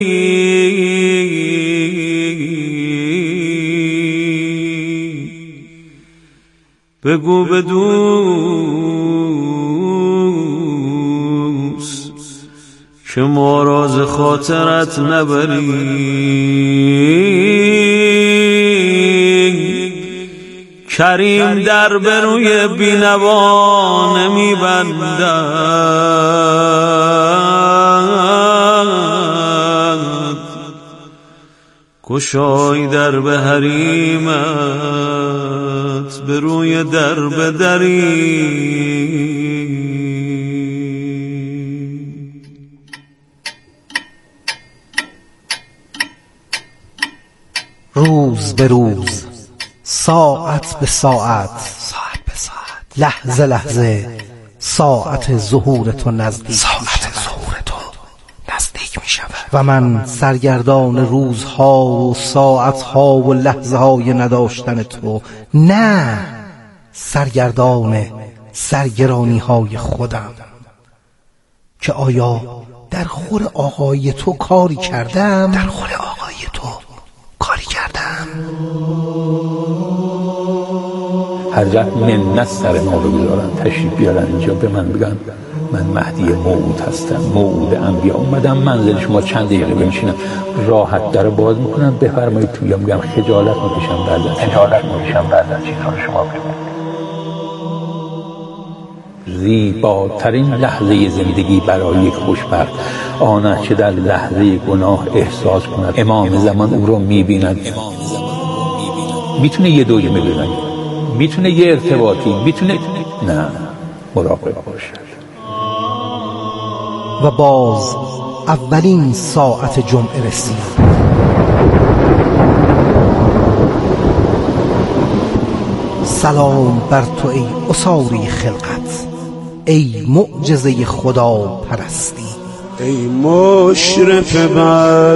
بگو به دوست که ما را ز خاطرت نبری. کریم در به روی بینوا نمی‌بندد، گشای در به حریمت به روی در بدری. روز به روز، ساعت به ساعت، لحظه لحظه ساعت ظهور تو نزدیک می شود و من سرگردان روزها و ساعتها و لحظه های نداشتن تو، نه سرگردان سرگرانی های خودم که آیا در خور آقای تو کاری کردم؟ هر جا منت سر ما بگذارن، تشریف بیارن اینجا به من بگن من مهدی موعود هستم، موعود انبیا، اومدم منزل شما چند دقیقه بنشینم، راحت در باز میکنم، بفرمایید توی، میگم خجالت میکشم بعد چیزها شما ببینید. زیباترین لحظه زندگی برای یک خوشبخت آن است که در لحظه گناه احساس کند امام زمان او را میبیند. میتونه یه دویه ببینه، میتونه یه ارتباطی، میتونه نه، مراقب باشه. و باز اولین ساعت جمعه رسید. سلام بر تو ای اساری خلقت، ای معجزه خدا پرستی، ای مشرف بر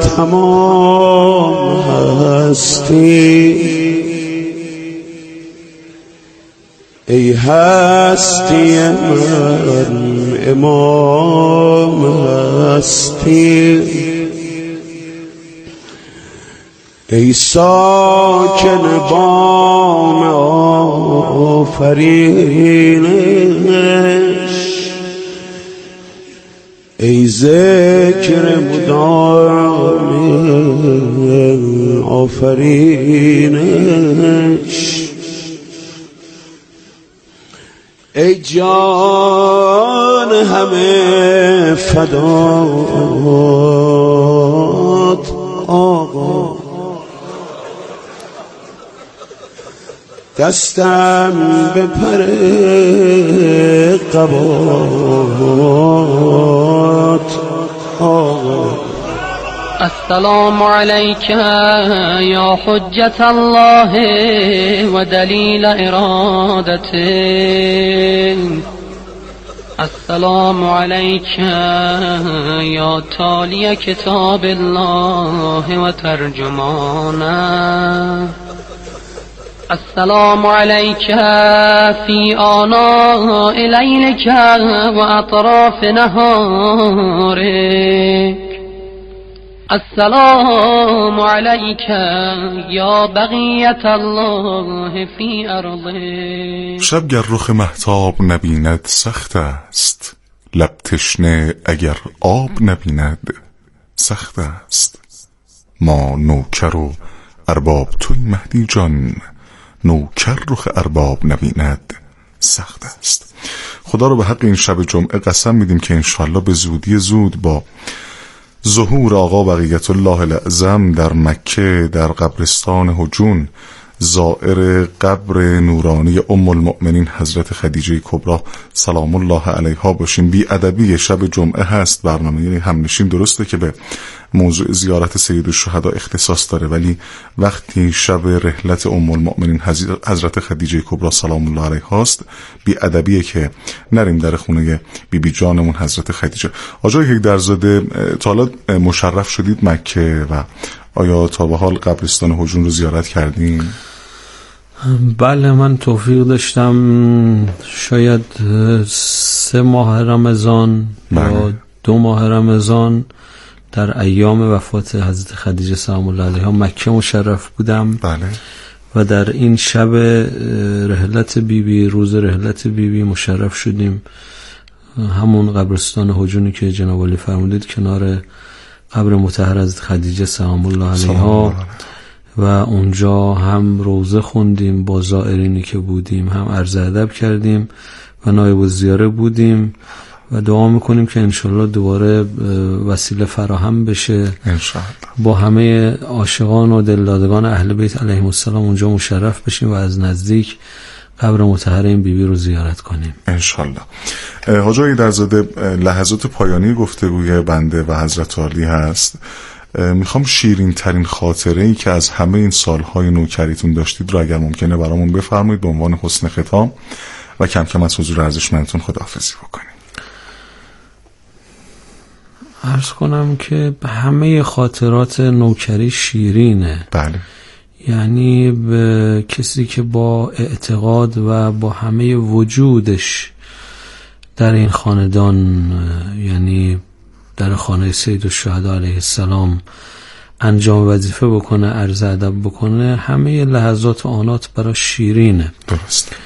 تمام هستی، ای هستی من امام هستی، ای ساکن بام آفرینش، ای ذکر مدام آفرینش، ای جان همه فدات آقا، دستم به پر قبات آقا. السلام علیک یا حجت الله و دلیل ارادته، السلام علیک یا تالی کتاب الله و ترجمانه، السلام علیک فی آناء لیلک و اطراف نهارک، السلام علیک یا بقیت الله فی ارضه. شب گر رخ مهتاب نبیند سخت است، لب تشنه اگر آب نبیند سخت است. ما نوکر و ارباب توی مهدی جان، نوکر رخ ارباب نبیند سخت است. خدا رو به حق این شب جمعه قسم میدیم که انشالله به زودی زود با ظهور آقا بقیت الله الاعظم در مکه در قبرستان هجون زائر قبر نورانی ام المؤمنین حضرت خدیجه کبری سلام الله علیها باشیم. بی ادبی شب جمعه هست برنامه همنشین، درسته که به موضوع زیارت سید الشهدا اختصاص داره، ولی وقتی شب رحلت ام المؤمنین حضرت خدیجه کبری سلام الله علیها است، بی ادبیه که نریم در خونه بی جانمون حضرت خدیجه. آقای هیدرزاده، تا حالا مشرف شدید مکه و آیا تا به حال قبرستان هجون رو زیارت کردین؟ بله، من توفیق داشتم شاید 3 ماه رمضان یا 2 ماه رمضان در ایام وفات حضرت خدیجه سلام الله علیها مکه مشرف بودم. بله. و در این شب رحلت بیبی، روز رحلت بیبی مشرف شدیم همون قبرستان هجونی که جناب عالی فرمودید کنار قبر مطهر حضرت خدیجه سلام الله علیها، و اونجا هم روزه خوندیم با زائرینی که بودیم، هم عرض ادب کردیم و نایب الزیاره بودیم و دعا میکنیم که انشالله دوباره وسیله فراهم بشه انشالله با همه عاشقان و دلدادگان اهل بیت علیهم السلام اونجا مشرف بشیم و از نزدیک قبر مطهر این بیبی رو زیارت کنیم انشالله. حاج آقای درزاده، لحظات پایانی گفتگوی بنده و حضرت عالی هست. میخوام شیرین ترین خاطره ای که از همه این سالهای نوکریتون داشتید رو اگر ممکنه برامون بفرمایید به عنوان حسن ختام و کم کم از حضور ارزشمندتون خداحافظی بکنیم. عرض کنم که همه خاطرات نوکری شیرینه. بله. یعنی به کسی که با اعتقاد و با همه وجودش در این خاندان، یعنی در خانه سید الشهدا علیه السلام انجام وظیفه بکنه، عرض ادب بکنه، همه لحظات و آنات برای شیرینه. درست.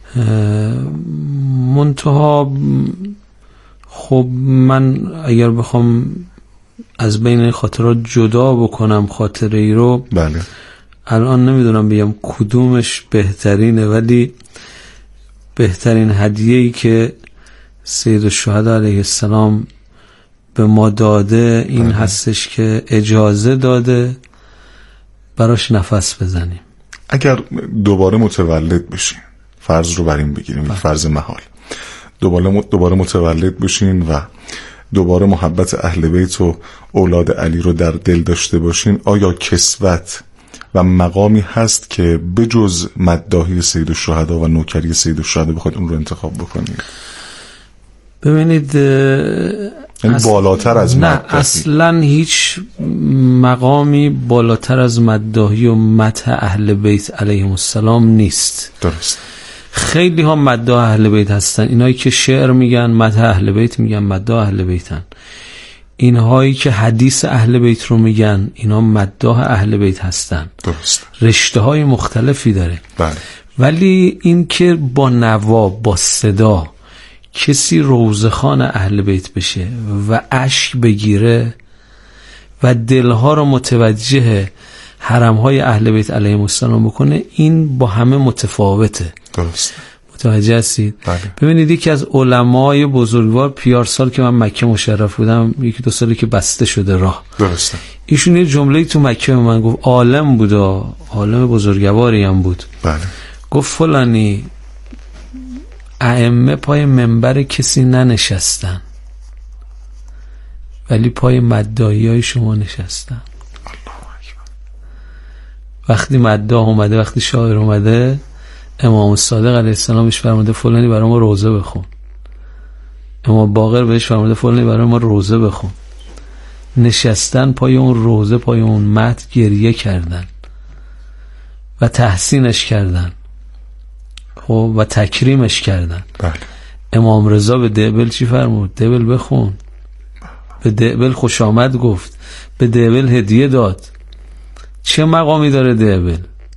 منتها خب من اگر بخوام از بین این خاطرات جدا بکنم خاطره ای رو، بله، الان نمیدونم بگم کدومش بهترینه، ولی بهترین هدیه‌ای که سید الشهدا علیه السلام به ما داده این بله. هستش که اجازه داده براش نفس بزنیم. اگر دوباره متولد بشین، فرض رو بر این بگیریم، فرض محال، دوباره متولد بشین و دوباره محبت اهل بیت و اولاد علی رو در دل داشته باشین، آیا کسوت و مقامی هست که بجز مداحی سید الشهدا و نوکری سید الشهدا بخواید اون رو انتخاب بکنید؟ ببینید بالاتر از نه، مداحی اصلا هیچ مقامی بالاتر از مداحی و مدح اهل بیت علیهم السلام نیست. درست. خیلی ها مداح اهل بیت هستن، اینایی که شعر میگن مدح اهل بیت میگن مداح اهل بیتن، اینهایی که حدیث اهل بیت رو میگن اینا مداح اهل بیت هستن. درست. رشته های مختلفی داره. بله. ولی این که با نوا، با صدا کسی روزخوان اهل بیت بشه و اشک بگیره و دلها رو متوجه حرمهای اهل بیت علیهم السلام بکنه، این با همه متفاوته. درست. متوجه هستید؟ بله. ببینید یکی از علمای بزرگوار پیارسال که من مکه مشرف بودم، یکی دو سالی که بسته شده راه، درسته، ایشون یه جمله‌ای تو مکه به من گفت، عالم بود، عالم بزرگواری هم بود. بله. گفت فلانی ائمه پای منبر کسی ننشستن ولی پای مداحیای شما نشستن. وقتی مداح اومده، وقتی شاعر اومده، امام الصادق علیه السلام بهش فرموده فلانی برای ما روزه بخون، امام باقر بهش فرموده فلانی برای ما روزه بخون. نشستن پای اون روزه، پای اون متن، گریه کردن و تحسینش کردن، خب، و تکریمش کردن. بله. امام رضا به دعبل چی فرمود؟ دعبل بخون. به دعبل خوش آمد گفت، به دعبل هدیه داد. چه مقامی داره دعبل؟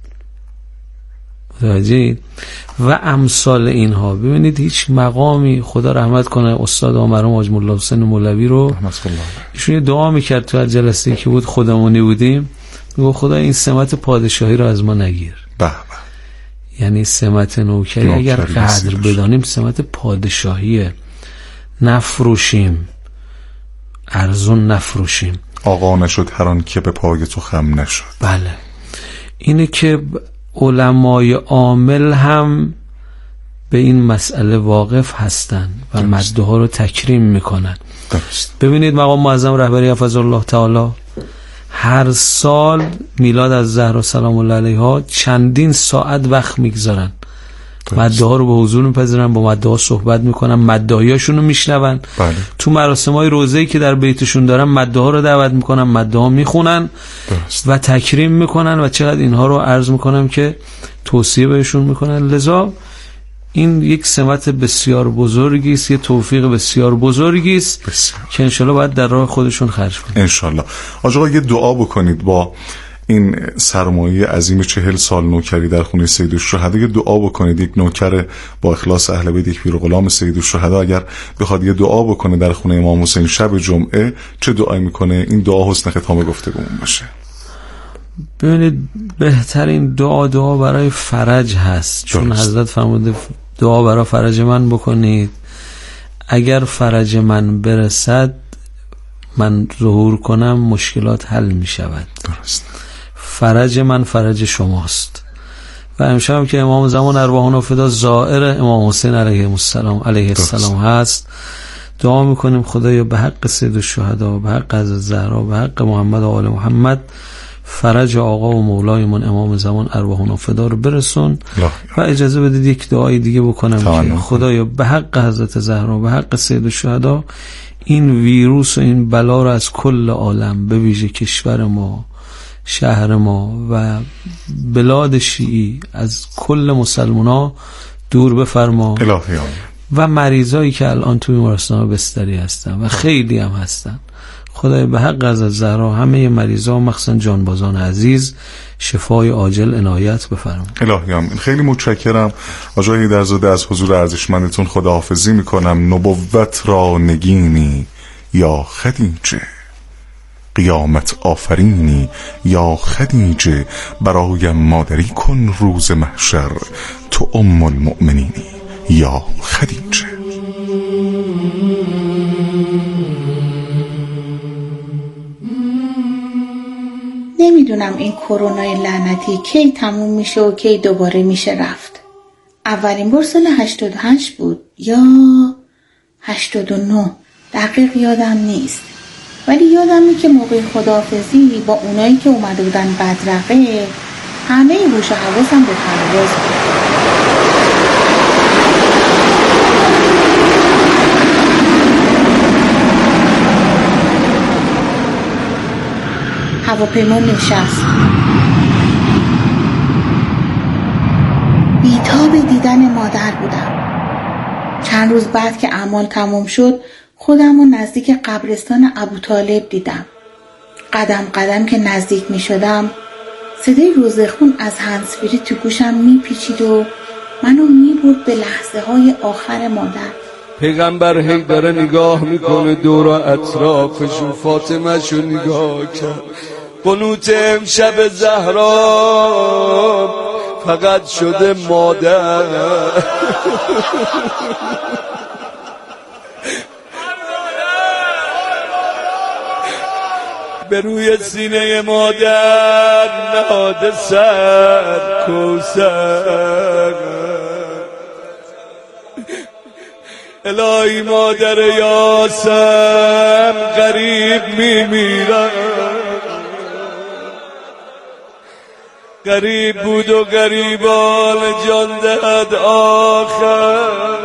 متوجهید؟ و امثال اینها. ببینید هیچ مقامی، خدا رحمت کنه استاد مرحوم حاج مولا حسین مولوی رو، ایشون یه دعا میکرد تو جلسه‌ای که بود خودمونی بودیم، میگه خدا این سمت پادشاهی رو از ما نگیر. به به. یعنی سمت نوکری اگر قدر بدانیم سمت پادشاهیه، نفروشیم، ارزون نفروشیم. آقا نشد هر آن که به پای تو خم نشد. بله. اینه که علمای عامل هم به این مسئله واقف هستن و مدح ها رو تکریم میکنن. درست. ببینید مقام معظم رهبری حفظ الله تعالی هر سال میلاد از زهرا سلام الله علیها چندین ساعت وقت میگذارن، مداح ها رو به حضور میپذیرن، با مداح ها صحبت میکنن، مداحیاشون رو میشنون. بله. تو مراسم های روزه‌ای که در بیتشون دارن مداح ها رو دعوت میکنن، مداح ها میخونن و تکریم میکنن و چقدر اینها رو عرض میکنم که توصیه بهشون میکنن. لذا این یک سمت بسیار بزرگی است، یه توفیق بسیار بزرگی است که انشالله باید در راه خودشون خرج کنید انشالله. آقا یه دعا بکنید با این سرمایه عظیم 40 سال نوکری در خونه سیدالشهدا، یه دعا بکنید. یک نوکر با اخلاص اهل بیت، یک پیر و غلام سیدالشهدا اگر بخواد یه دعا بکنه در خونه امام حسین شب جمعه، چه دعایی میکنه؟ این دعا حسن ختام گفتگومون باشه. ببینید بهترین دعا برای فرج هست، چون حضرت فرموده دعا برای فرج من بکنید، اگر فرج من برسد من ظهور کنم مشکلات حل می شود. درست. فرج من فرج شماست. و امشب که امام زمان ارواحنا فدا زائر امام حسین علیه السلام هست، دعا میکنیم خدایا به حق سیدالشهدا، به حق حضرت زهرا، به حق محمد و آل محمد، فرج آقا و مولایمون امام زمان ارواحنا فدا رو برسون. و اجازه بدید یک دعای دیگه بکنم که خدایا به حق حضرت زهرا، به حق سیدالشهدا، این ویروس و این بلا رو از کل عالم، به ویژه کشور ما، شهر ما و بلاد شیعی، از کل مسلمانا دور بفرما. و مریضایی که الان توی بیمارستان بستری هستن و خیلی هم هستن، خدای به حق حضرت زهرا همه مریضا، مخصوصا جانبازان عزیز، شفای عاجل عنایت بفرما. الهی آمین. خیلی متشکرم آقای حیدرزاده، از حضور ارزشمندتون خداحافظی میکنم. نبوت را نگینی یا خدیجه، قیامت آفرینی یا خدیجه، برایم مادری کن روز محشر، تو ام المؤمنینی یا خدیجه. نمیدونم این کرونای لعنتی کی تموم میشه و کی دوباره میشه رفت. اولین بار سال 88 بود یا 89، دقیق یادم نیست، ولی یادمه که موقع خداحافظی با اونایی که اومده بودن بدرقه، همه هوش و حواسم به پرواز بود. هواپیما نشست. بیتاب دیدن مادر بودم. چند روز بعد که اعمال تموم شد، خودم رو نزدیک قبرستان ابوطالب دیدم. قدم قدم که نزدیک می شدم، صدای روزخون از هندزفری تو گوشم می پیچید و منو می برد به لحظه های آخر مادر. پیغمبر هی داره نگاه میکنه دور اطرافشون، فاطمه شو نگاه کرد. قنوت امشب زهرا فقط شده مادر. به روی سینه مادر نهاده سر کوثر. الهی مادر یاسم غریب میمیرم، غریب بود و غریبان جان دهد آخر.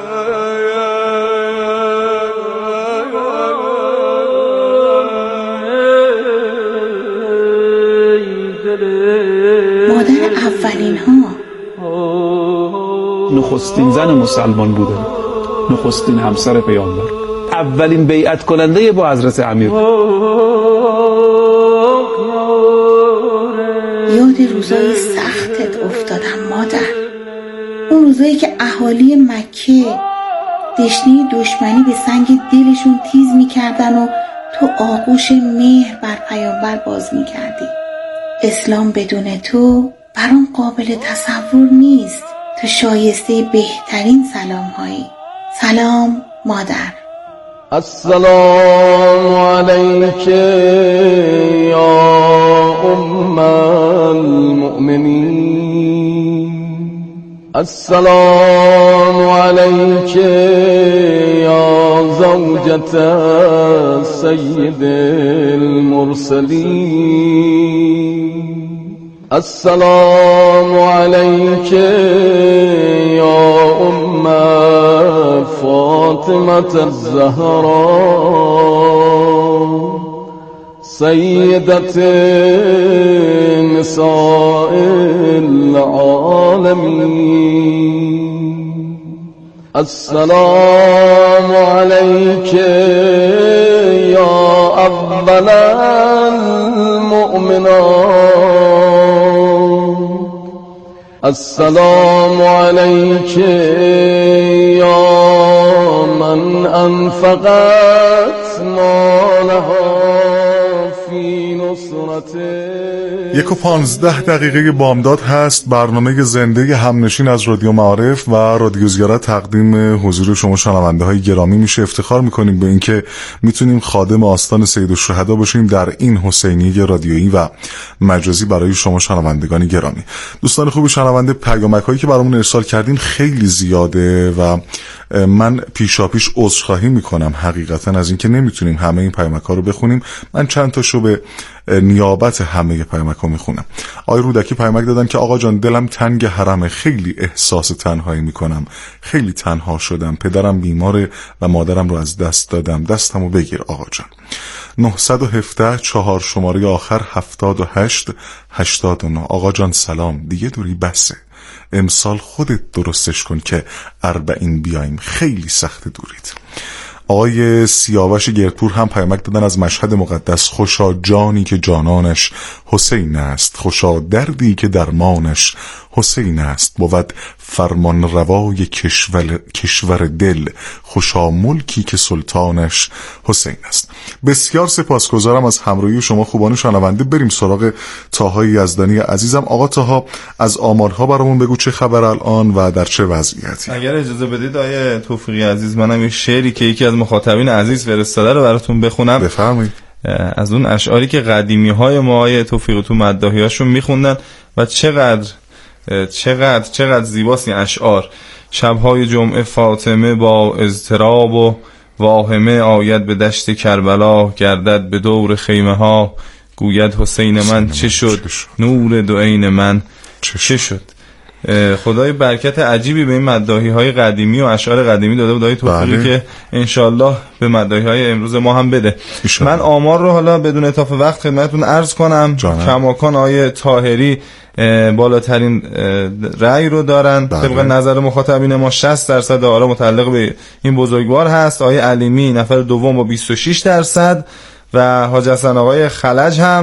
مادر اولین ها، نخستین زن مسلمان بودن، نخستین همسر پیامبر، اولین بیعت کننده با حضرت امیر. یاد روزای سختت افتادم مادر. اون روزایی که اهالی مکه دشنه دشمنی به سنگ دلشون تیز میکردن و تو آغوش مهر بر پیامبر باز میکردی. اسلام بدون تو برام قابل تصور نیست. تو شایسته بهترین سلام هایی. سلام مادر. السلام علیک یا ام المؤمنین، السلام علیک یا زوجة سید المرسلین، السلام علیک یا ام فاطمة الزهراء سیدة نساء العالمین. السلام علیک یا اول المؤمنان السلام علیک یا من انفقت مالها فی نصرته. 1:15 بامداد هست. برنامه زنده همنشین از رادیو معارف و رادیو زیارت تقدیم حضور شما شنونده های گرامی میشه. افتخار میکنیم به اینکه میتونیم خادم آستان سید الشهدا باشیم در این حسینیه رادیویی و مجازی برای شما شنوندگان گرامی. دوستان خوب شنونده، پیامک هایی که برامون ارسال کردین خیلی زیاده و من پیشاپیش عذرخواهی میکنم حقیقتا از اینکه نمیتونیم همه این پیامک ها رو بخونیم. من چند تاشو به نیابت همه پیامک ها میخونم. آقای رودکی پیامک دادن که آقا جان دلم تنگ حرمه، خیلی احساس تنهایی میکنم، خیلی تنها شدم، پدرم بیماره و مادرم رو از دست دادم، دستمو بگیر آقا جان. 917 4 شماره آخر 78 89. آقا جان سلام، دیگه دوری بسه، امسال خودت درستش کن که 40 بیایم، خیلی سخت دورید. آقای سیاوش گرپور هم پیامک دادن از مشهد مقدس. خوشا جانی که جانانش حسین است، خوشا دردی که درمانش حسین است، بود فرمان روای کشور دل، خوشا ملکی که سلطانش حسین است. بسیار سپاسگزارم از همراهی شما خوبان شنونده. بریم سراغ طاها یزدانی عزیزم. آقا طاها از آمارها برامون بگو چه خبر الان و در چه وضعیتی؟ اگر اجازه بدید آقای توفیقی عزیز، منم یه شعری که یکی از مخاطبین عزیز فرستاده رو براتون بخونم. بفرمایید. از اون اشعاری که قدیمی های ما آقای توفیقی تو مداحیاشون میخوندن و چقدر زیباست این اشعار. شبهای جمعه فاطمه با اضطراب و واهمه آید به دشت کربلا، گردد به دور خیمه ها، گوید حسین من چه شد، نور دو عین من چه شد. خدای برکت عجیبی به این مداحی های قدیمی و اشعار قدیمی داده بود آقای توفیقی که انشالله به مداحی های امروز ما هم بده. من آمار رو حالا بدون اطاف وقت خدمتتون عرض کنم. کماکان آقای طاهری بالاترین رأی رو دارن طبق نظر مخاطبین ما. 60% آرا متعلق به این بزرگوار هست. آقای علیمی نفر دوم با 26% و حاج حسن آقای خلج هم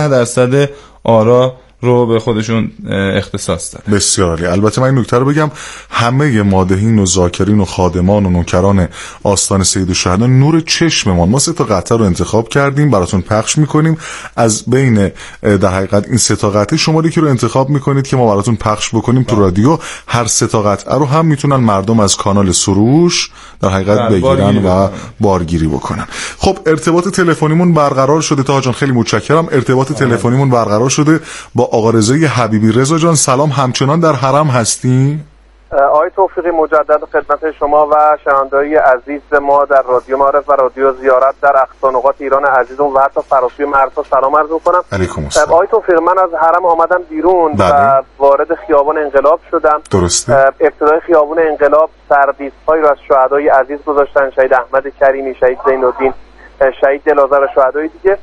13% آرا رو به خودشون اختصاص داره. بسیار عالی. البته من این نکته رو بگم، همه مادحین و ذاکرین و خادمان و نوکران آستان سید الشهدا نور چشممان. ما 3 تا قطعه رو انتخاب کردیم براتون پخش میکنیم. از بین در حقیقت این 3 تا قطعه شماری که رو انتخاب میکنید که ما براتون پخش بکنیم تو رادیو، هر 3 تا قطعه رو هم میتونن مردم از کانال سروش در حقیقت بگیرن و بارگیری بکنن. خب ارتباط تلفنیمون برقرار شده. طاها جان خیلی متشکرم. ارتباط تلفنیمون برقرار شده با آقا رضای حبیبی. رضا جان سلام، همچنان در حرم هستی؟ آقای توفیقی مجدد خدمت شما و شنونده‌های عزیز ما در رادیو معارف و رادیو زیارت در اقصا نقاط ایران عزیزم و حتی فراسوی مرزها سلام عرض می‌کنم. علیکم السلام. آقای توفیقی من از حرم آمدم بیرون و وارد خیابان انقلاب شدم. درسته. ابتدای خیابان انقلاب سرویس‌هایی رو از شهدای عزیز گذاشتن، شهید احمد کریمی، شهید زین‌الدین، شهید دل‌آذر و شهدای دیگه.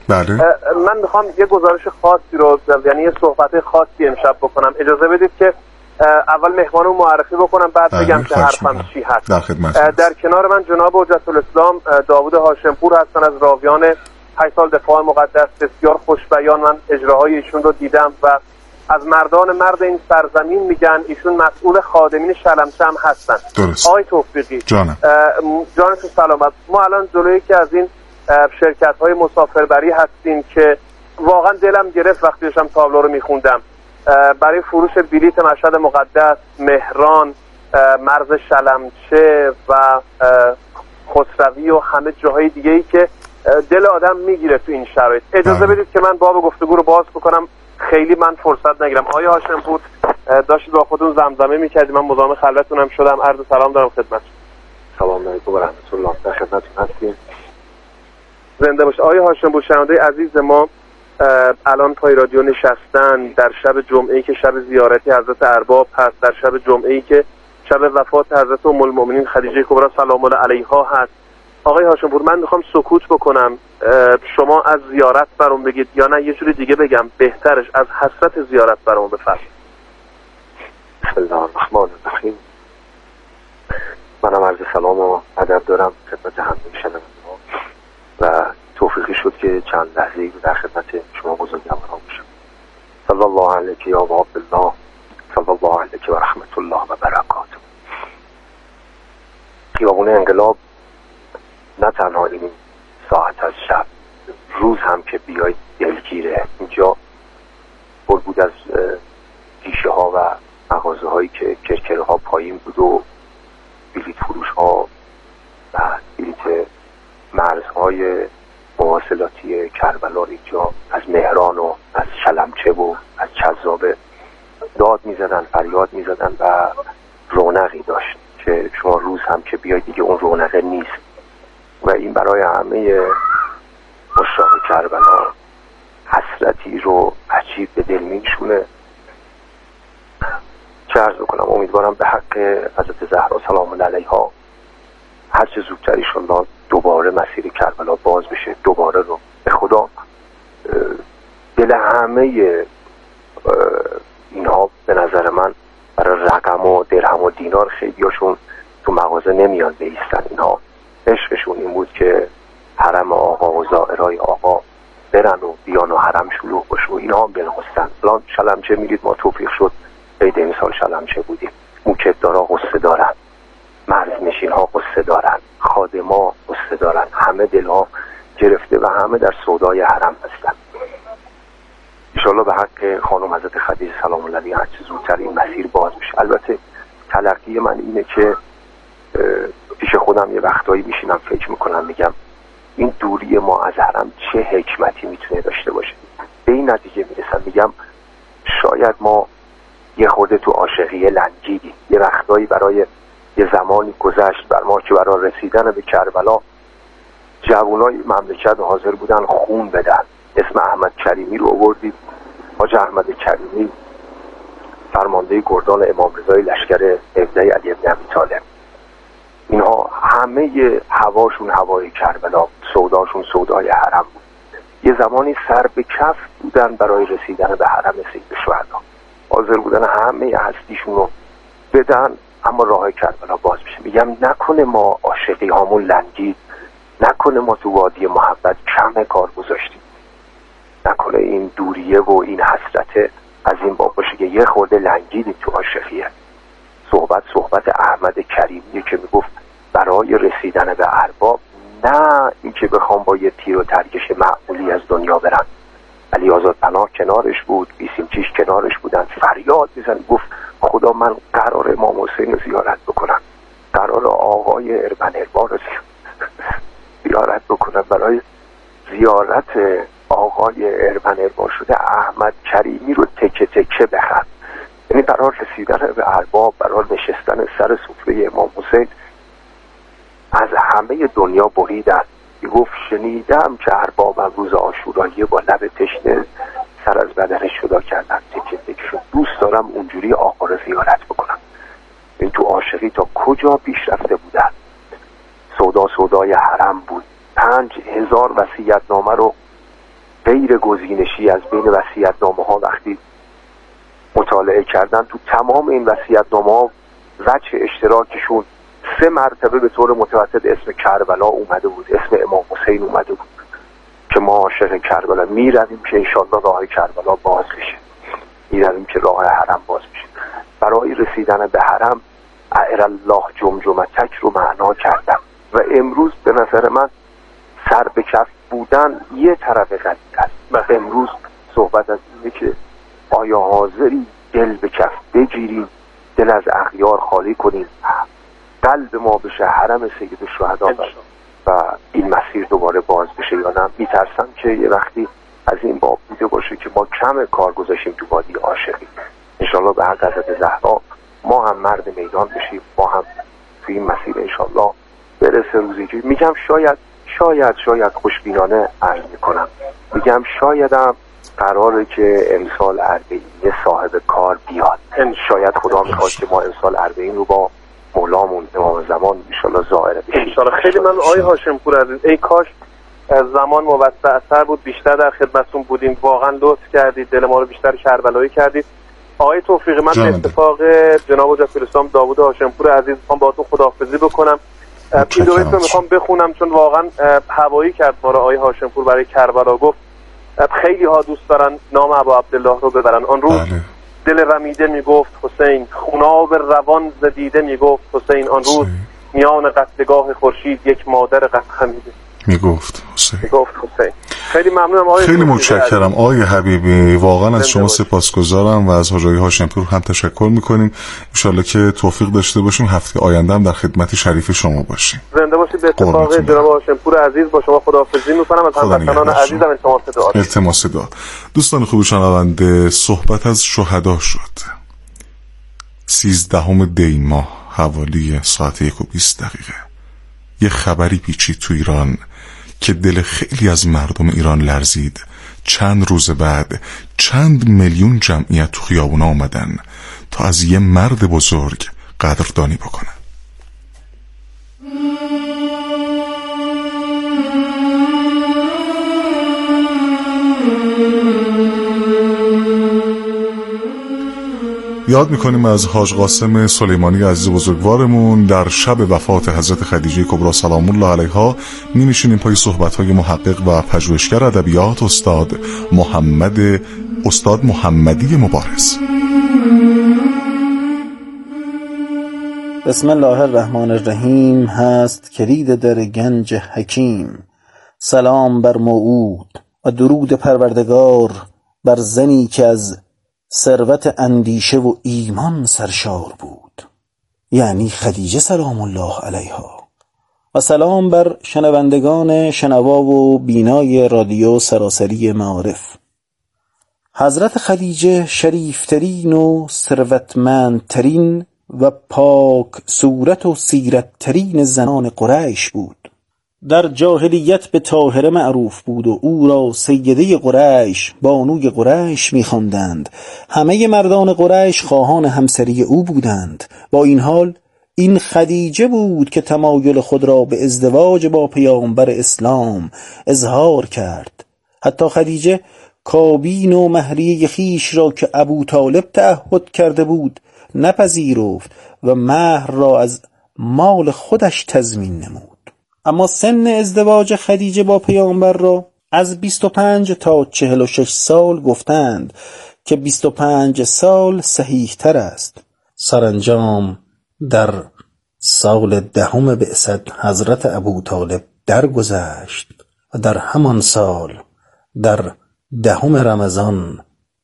من میخوام یه گزارش خاصی رو، یعنی یه صحبت خاصی امشب بکنم. اجازه بدید که اول مهمان رو معرفی بکنم، بعد بگم که حرفم چی هست. در کنار من جناب حجت الاسلام داوود هاشمپور هستن از راویان 8 سال دفاع مقدس. بسیار خوش بیان، من اجراهای ایشون رو دیدم و از مرد این سرزمین میگن. ایشون مسئول خادمین شلمچه هم هستن. آقای توفیقی جانتون سلامت. ما الان جلوی که از این شرکت‌های مسافربری هستیم که واقعا دلم گرفت وقتی داشتم تابلو رو میخوندم. برای فروش بلیت مشهد مقدس، مهران، مرز شلمچه و خسروی و همه جاهای دیگه‌ای که دل آدم میگیره تو این شرایط. اجازه بدید که من باب گفتگو رو باز بکنم، خیلی من فرصت نگیرم. آقای هاشمپور داشتید با خودتون زمزمه میکردید، من مزاحم خلوتتونم شدم. عرض سلام دارم خدمتتون. سلام علیکم و رحمت الله. در خدمتتون هستیم. زنده باش. آقای هاشمپور شنونده عزیز ما الان پای رادیو نشستن در شب جمعه‌ای که شب زیارتی حضرت ارباب هست، در شب جمعه‌ای که شب وفات حضرت ام المؤمنین خدیجه کبری سلام الله علیها هست. آقای هاشمپور من میخوام سکوت بکنم، شما از زیارت برام بگید یا نه یه جوری دیگه بگم بهترش از حسرت زیارت برام بفرمایید. بسم الله الرحمن الرحیم. منم عرض سلام و ادب دارم خدمت همه شنونده‌ها و توفیقی شد که چند لحظه‌ای در خدمت شما بزرگواران باشم. صلی الله علیک یا ابا عبدالله، صلی الله علیک و رحمت الله و برکاته. خیابون انقلاب نه تنها این ساعت از شب، روز هم که بیاید دلگیره. اینجا پر بود از گیشه ها و مغازه هایی که کرکره ها پایین بود و بلیط فروش ها و بلیط مرزهای مواصلاتی کربلا اینجا از مهران و از شلمچه و از جذابه داد میزدن، فریاد میزدن و رونقی داشت که شما روز هم که بیاید دیگه اون رونقه نیست و این برای همه مشتاق کربلا حسرتی رو عجیب به دل میشونه. چه عرض بکنم، امیدوارم به حق حضرت زهرا سلام الله علیها هر چه زودتر انشالله دوباره مسیر کربلا باز بشه. دوباره رو به خدا دل همه اینها به نظر من برای رقم و درهم و دینار خیلیاشون تو مغازه نمیان بیستن. اینها عشقشون این بود که حرم آقا و زائرای آقا برن و بیان و حرم شلوغ باشه و اینها هم بنخستن. الان شلمچه میرید، ما توفیق شد عید امسال شلمچه بودیم، موکددارا قصه دارن، مرزنشین ها قصه دارن، خادما قصه دارن، همه دل ها گرفته و همه در سودای حرم هستن. انشالله به حق خانم حضرت خدیجه سلام الله علیها هر چه زودتر این مسیر باز میشه. البته تلقی من اینه که پیش خودم یه وقتایی میشینم فکر میکنم، میگم این دوری ما از حرم چه حکمتی میتونه داشته باشه. به این نتیجه میرسم، میگم شاید ما یه خورده تو عاشقی لنگیدیم. یه وقتایی برای یه زمانی گذشت بر ما که برای رسیدن به کربلا جوانای مملکت حاضر بودن خون بدن. اسم احمد کریمی رو آوردید. حاج احمد کریمی فرمانده گردان امام رضای لشکر 17 علی بن ابی طالب، اینها همه هواشون هوای کربلا، سوداشون سودای حرم بود. یه زمانی سر به کف بودن برای رسیدن به حرم سید شهدا، حاضر بودن همه هستیشون رو بدن اما راه کربلا باز بشه. میگم نکنه ما عاشقی هامون لنگید، نکنه ما تو وادی محبت کم کار گذاشتیم، نکنه این دوریه و این حسرت از این باب باشه که یه خورده لنگیدیم تو عاشقیه. صحبت احمد کریمی که میگفت برای رسیدن به ارباب، نه این که بخوام با یه تیر و ترکش معمولی از دنیا برن. علی آزاد پناه کنارش بود، بیسیمچیش کنارش بودن، فریاد میزن، گفت خدا من قرار امام حسین رو زیارت بکنم، قرار آقای اربن اربا رو زیارت بکنم. برای زیارت آقای اربن اربا شده احمد کریمی رو تکه تکه بخند. یعنی برای رسیدن به ارباب، برای نشستن سر سفره امام حسین از همه دنیا بریدن. گفت شنیدم که اربابم روز عاشورایی با لب تشنه سر از بدنش جدا کردن، تکه تکه شد. دوست دارم اونجوری آقا رو زیارت بکنم. این تو عاشقی تا کجا پیش رفته بودن. سودای حرم بود. 5000 وصیت‌نامه رو غیر گزینشی از بین وصیت‌نامه ها وقتی مطالعه کردن، تو تمام این وصیت‌نامه‌ها وجه اشتراکشون 3 مرتبه به طور متوسط اسم کربلا اومده بود، اسم امام حسین اومده بود که ما عاشق کربلا میرویم که انشالله راه کربلا باز بشه، میرویم که راه حرم باز بشه. برای رسیدن به حرم اعرالله جمجمتک رو معنا کردم و امروز به نظر من سر به کف بودن یه طرف قضیه است و امروز صحبت از اینه که آیا حاضری دل به کف بگیریم، دل از اغیار خالی کنیم، قلب ما بشه حرم سید الشهدا و این مسیر دوباره باز بشه یا نه؟ میترسم که یه وقتی از این باب دیده باشه که ما کم کار گذاشتیم تو وادی عاشقی. انشالله به حق حضرت زهرا ما هم مرد میدان بشیم، ما هم تو این مسیر انشالله برسه روزی که میگم شاید خوشبینانه عرض میکنم، میگم شایدم قراره که امسال اربعین صاحب کار بیاد. شاید خدا میخواد که ما امسال اربعین رو با مولامون امام زمان انشالله ظاهره بشیم. انشالله. خیلی من آقای هاشم پور عزیز، ای کاش زمان موسع‌تر بود، بیشتر در خدمتتون بودیم. واقعا لطف کردید، دل ما رو بیشتر کربلایی کردید. آقای توفیقی، من به اتفاق جناب حجت الاسلام داوود هاشمپور عزیز میخوام باهاتون خداحافظی بکنم. این دو بیت رو میخوام بخونم چون واقعا هوایی کرد ما رو آقای هاشمپور برای کربلا. گفت خیلی ها دوست دارن نام ابا عبدالله رو ببرن. آن روز دل رمیده میگفت حسین، خوناب روان زدیده میگفت حسین. آن روز میان قتلگاه خورشید یک مادر قد خمیده میگفت حسین. خیلی ممنونم آقای، خیلی متشکرم آقای حبیبی، واقعا از شما سپاسگزارم و از حاجی هاشمپور هم تشکر میکنیم. انشالله که توفیق داشته باشیم هفته آینده هم در خدمت شریف شما باشیم. زنده باشید. به اتفاق جناب هاشمپور عزیز با شما خداحافظی میکنم. از هموطنان عزیزم التماس دعا. دوستان خوب شنونده، صحبت از شهدا شد. 13 دی ماه حوالی ساعت 1:20 یه خبری پیچید تو ایران که دل خیلی از مردم ایران لرزید. چند روز بعد چند میلیون جمعیت تو خیابونا آمدن تا از یه مرد بزرگ قدردانی بکنن. یاد میکنیم از حاج قاسم سلیمانی عزیز بزرگوارمون در شب وفات حضرت خدیجه کبری سلام الله علیها می نشینیم پای صحبت‌های محقق و پژوهشگر ادبیات استاد محمدی مبارز. بسم الله الرحمن الرحیم. هست کلید در گنج حکیم. سلام بر موعود و درود پروردگار بر زنی که از ثروت اندیشه و ایمان سرشار بود، یعنی خدیجه سلام الله علیها. و سلام بر شنوندگان شنوا و بینای رادیو سراسری معارف. حضرت خدیجه شریفترین و ثروتمندترین و پاک صورت و سیرتترین زنان قریش بود. در جاهلیت به طاهره معروف بود و او را سیده قریش، بانوی قریش می‌خواندند. همه مردان قریش خواهان همسری او بودند. با این حال این خدیجه بود که تمایل خود را به ازدواج با پیامبر اسلام اظهار کرد. حتی خدیجه کابین و مهریه خیش را که ابو طالب تعهد کرده بود نپذیرفت و مهر را از مال خودش تضمین نمود. اما سن ازدواج خدیجه با پیامبر را از 25 تا 46 سال گفتند که 25 سال صحیح تر است. سرانجام در سال 10 بعثت حضرت ابو طالب درگذشت و در همان سال در 10 رمضان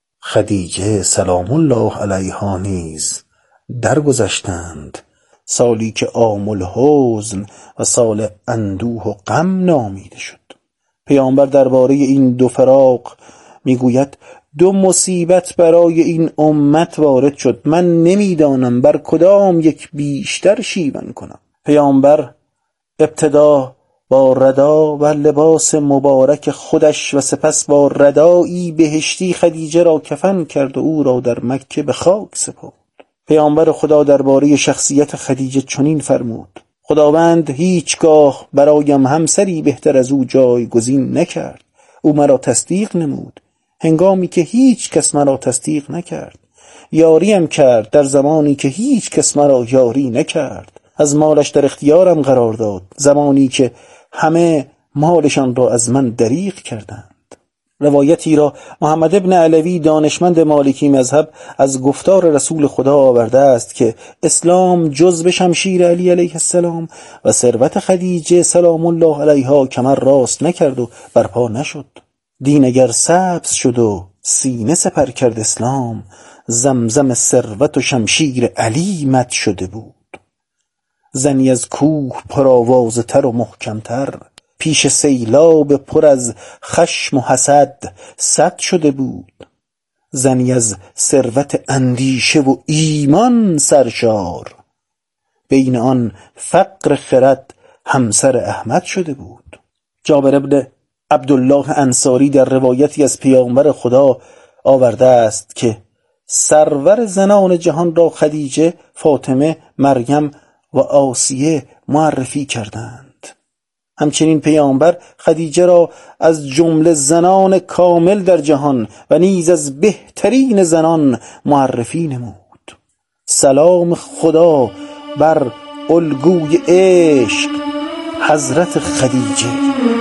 خدیجه سلام الله علیها نیز درگذشتند، سالی که عام الحزن و سال اندوه و غم نامیده شد. پیامبر درباره این دو فراق میگوید 2 مصیبت برای این امت وارد شد، من نمیدانم بر کدام یک بیشتر شیون کنم. پیامبر ابتدا با ردا و لباس مبارک خودش و سپس با ردایی بهشتی خدیجه را کفن کرد و او را در مکه به خاک سپرد. پیامبر خدا درباره شخصیت خدیجه چنین فرمود: خداوند هیچگاه برایم همسری بهتر از او جایگزین نکرد. او مرا تصدیق نمود هنگامی که هیچ کس مرا تصدیق نکرد، یاریم کرد در زمانی که هیچ کس مرا یاری نکرد، از مالش در اختیارم قرار داد زمانی که همه مالشان را از من دریغ کردند. روایتی را محمد ابن علوی دانشمند مالکی مذهب از گفتار رسول خدا آورده است که اسلام جز به شمشیر علی علیه السلام و ثروت خدیجه سلام الله علیها کمر راست نکرد و برپا نشد. دین اگر سبز شد و سینه سپر کرد اسلام، زمزم ثروت و شمشیر علی مد شده بود. زنی از کوه پرآوازتر و محکمتر، پیش سیلاب پر از خشم و حسد سد شده بود. زنی از ثروت اندیشه و ایمان سرشار، بین آن فقر خرد همسر احمد شده بود. جابر ابن عبدالله انصاری در روایتی از پیامبر خدا آورده است که سرور زنان جهان را خدیجه، فاطمه، مریم و آسیه معرفی کردند. همچنین پیامبر خدیجه را از جمله زنان کامل در جهان و نیز از بهترین زنان معرفی نمود. سلام خدا بر الگوی عشق حضرت خدیجه.